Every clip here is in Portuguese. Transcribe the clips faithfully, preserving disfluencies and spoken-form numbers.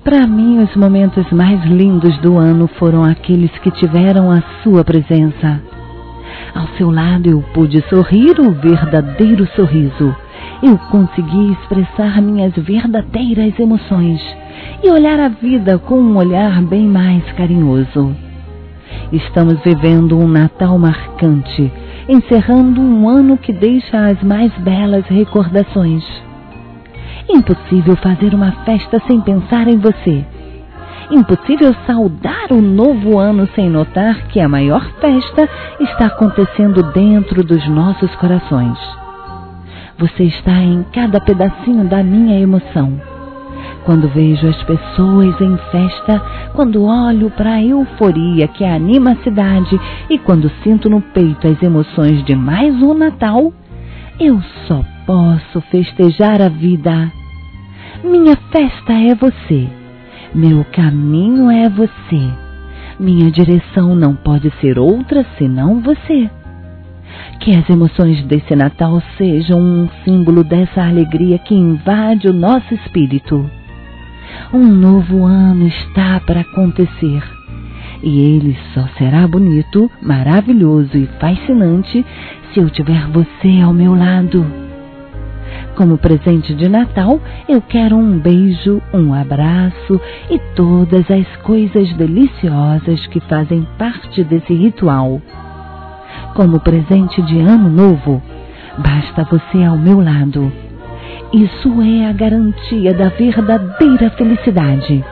Para mim, os momentos mais lindos do ano foram aqueles que tiveram a sua presença. Ao seu lado eu pude sorrir o verdadeiro sorriso. Eu consegui expressar minhas verdadeiras emoções e olhar a vida com um olhar bem mais carinhoso. Estamos vivendo um Natal marcante, encerrando um ano que deixa as mais belas recordações. Impossível fazer uma festa sem pensar em você. Impossível saudar o novo ano sem notar que a maior festa está acontecendo dentro dos nossos corações. Você está em cada pedacinho da minha emoção. Quando vejo as pessoas em festa, quando olho para a euforia que anima a cidade e quando sinto no peito as emoções de mais um Natal, eu só posso festejar a vida. Minha festa é você. Meu caminho é você. Minha direção não pode ser outra senão você. Que as emoções desse Natal sejam um símbolo dessa alegria que invade o nosso espírito. Um novo ano está para acontecer. E ele só será bonito, maravilhoso e fascinante se eu tiver você ao meu lado. Como presente de Natal, eu quero um beijo, um abraço e todas as coisas deliciosas que fazem parte desse ritual. Como presente de Ano Novo, basta você ao meu lado. Isso é a garantia da verdadeira felicidade.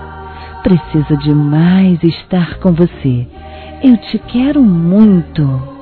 Preciso demais estar com você. Eu te quero muito.